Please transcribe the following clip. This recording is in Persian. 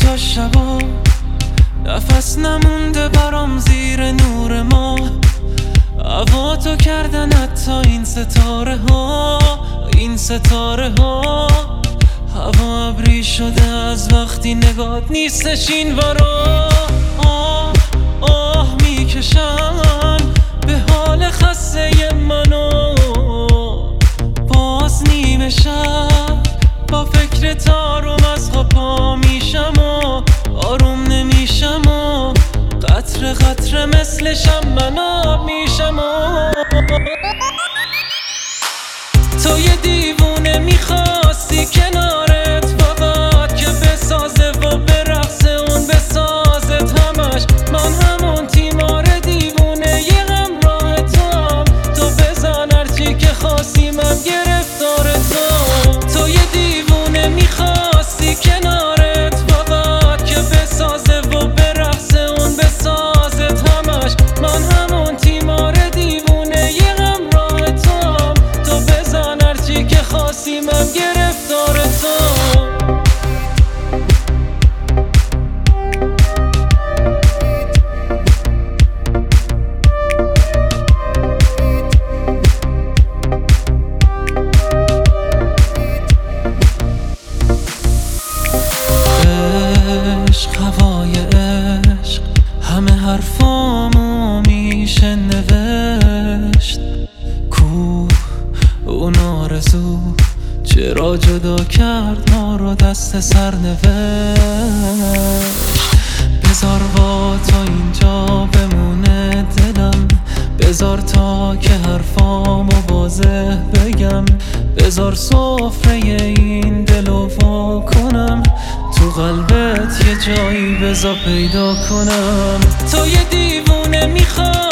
کجا شبا نفس نمونده برام زیر نور ما، هوا تو کردن حتی این ستاره ها، این ستاره ها. هوا ابری شده از وقتی نگات نیستش این ورا. آه میکشن به حال خسته منو، باز نیمه شب با فکر تارم از خواب پا میشم و آروم نمیشم و قطره قطره مثل شمن آب میشم و تو یه دیوونه میخواستی کنارت فقط که بسازه و برقصه اون بسازت همش. من همون تیمار دیوونه یه همراه تو بزن هرچی که خواستی من گرفتار تو یه دیوونه میخواستی کنارت فقط که بسازه و برقصه اون بسازت همش. من همون تیمار دیوونه یه همراه تو بزن هرچی که خواستی من گرفتار هوای عشق همه حرفامو میشه نوشت. کوه اون آرزو چرا جدا کرد ما رو دست سرنوشت. بذار با تو اینجا بمونه دلم، بذار تا که حرفامو واضح بگم، بذار سفره این دلو وا کنم، تو قلبت یه جایی بذار پیدا کنم. تو یه دیوونه میخوای